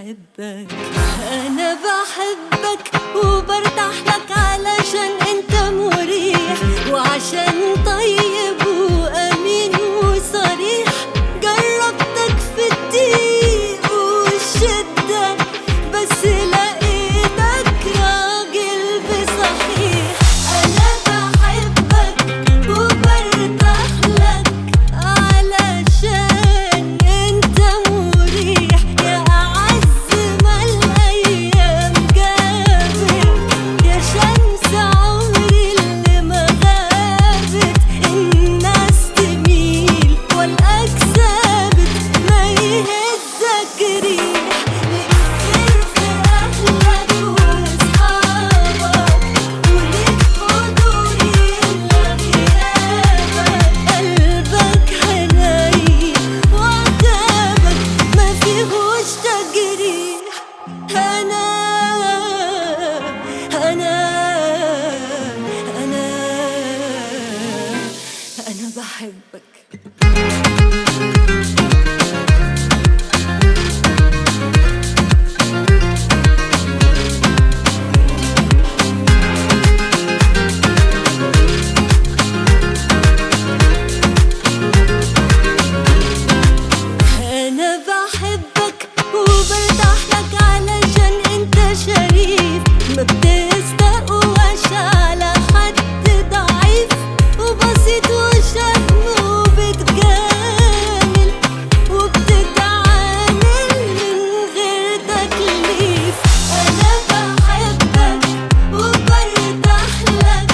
بحبك. أنا بحبك وبرتاح لك علشان أنت مريح، وعشان طيب وأمين وصريح. جربتك في الضيق والشدة بس لقيتك راجل بصحيح. أنا بحبك وبرتاح لك علشان أنت مريح، يا أعز ما الأيام جابت، يا شمس عمري اللي ما غابت. الناس تميل والأك ثابت، ما يهزك ريح. ليك خير في أهلك وأصحابك، وليك حضور يملى غيابك. قلبك حنين وعتابك ما فيهوش تجريح. أنا بحبك. أنا بحبك وبرتاح لك علشان أنت شريف، ما بتستقواش على حد ضعيف، وبسيط وشهم وبتجامل وبتتعامل من غير تكليف. أنا بحبك وبرتاح لك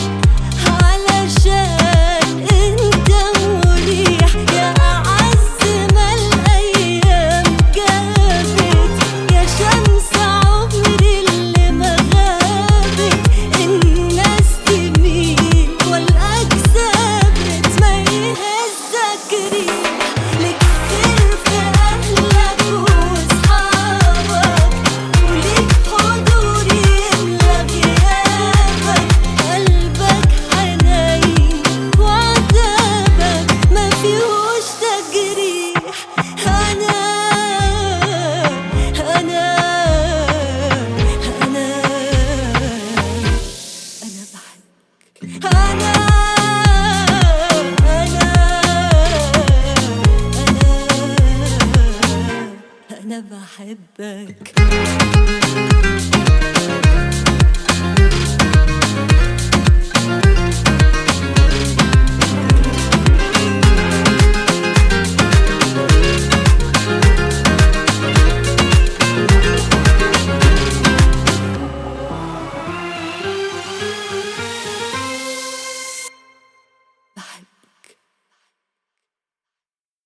علشان أنت مريح، يا أعز ما الأيام جابت، يا شمس عمري اللي ما غابت. الناس تميل والأك ثابت، ما يهزك ريح. ليك خير في أهلك وأصحابك، وليك حضور يملى غيابك. قلبك حنين وعتابك ما فيهوش تجريح. أنا بحبك. أنا بحبك.